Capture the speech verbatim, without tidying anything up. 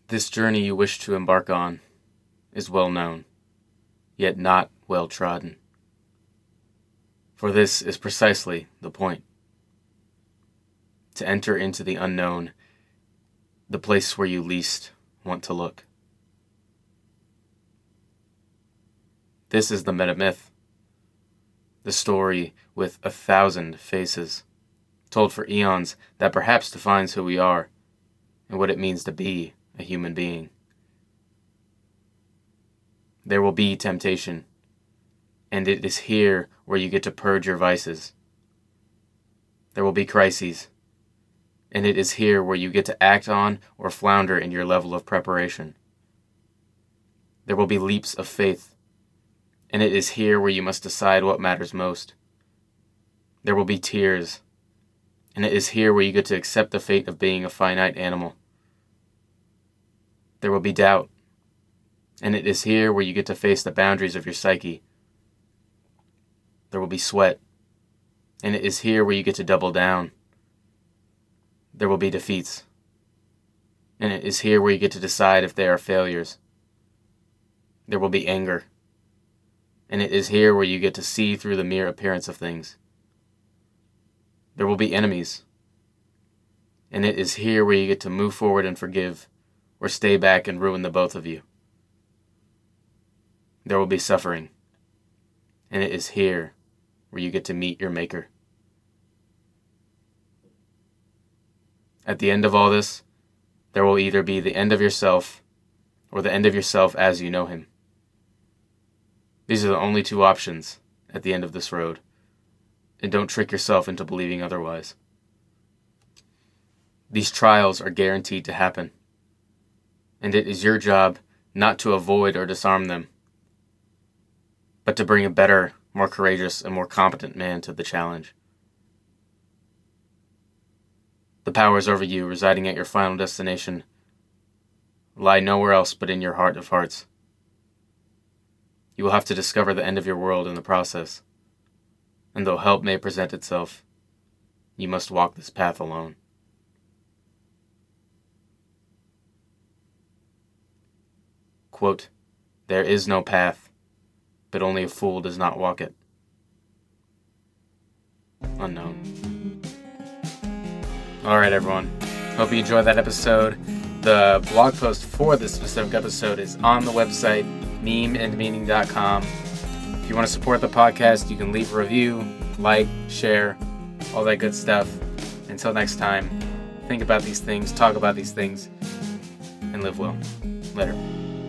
This journey you wish to embark on is well known, yet not well trodden. For this is precisely the point. To enter into the unknown, the place where you least want to look. This is the metamyth, the story with a thousand faces, told for eons, that perhaps defines who we are and what it means to be a human being. There will be temptation, and it is here where you get to purge your vices. There will be crises, and it is here where you get to act on or flounder in your level of preparation. There will be leaps of faith, and it is here where you must decide what matters most. There will be tears, and it is here where you get to accept the fate of being a finite animal. There will be doubt, and it is here where you get to face the boundaries of your psyche. There will be sweat, and it is here where you get to double down. There will be defeats, and it is here where you get to decide if they are failures. There will be anger, and it is here where you get to see through the mere appearance of things. There will be enemies, and it is here where you get to move forward and forgive, or stay back and ruin the both of you. There will be suffering, and it is here where you get to meet your maker. At the end of all this, there will either be the end of yourself or the end of yourself as you know him. These are the only two options at the end of this road, and don't trick yourself into believing otherwise. These trials are guaranteed to happen, and it is your job not to avoid or disarm them, but to bring a better, more courageous, and more competent man to the challenge. The powers over you residing at your final destination lie nowhere else but in your heart of hearts. You will have to discover the end of your world in the process, and though help may present itself, you must walk this path alone. Quote, "There is no path, but only a fool does not walk it." Unknown. Alright everyone, hope you enjoyed that episode. The blog post for this specific episode is on the website, meme and meaning dot com. If you want to support the podcast, you can leave a review, like, share, all that good stuff. Until next time, think about these things, talk about these things, and live well. Later.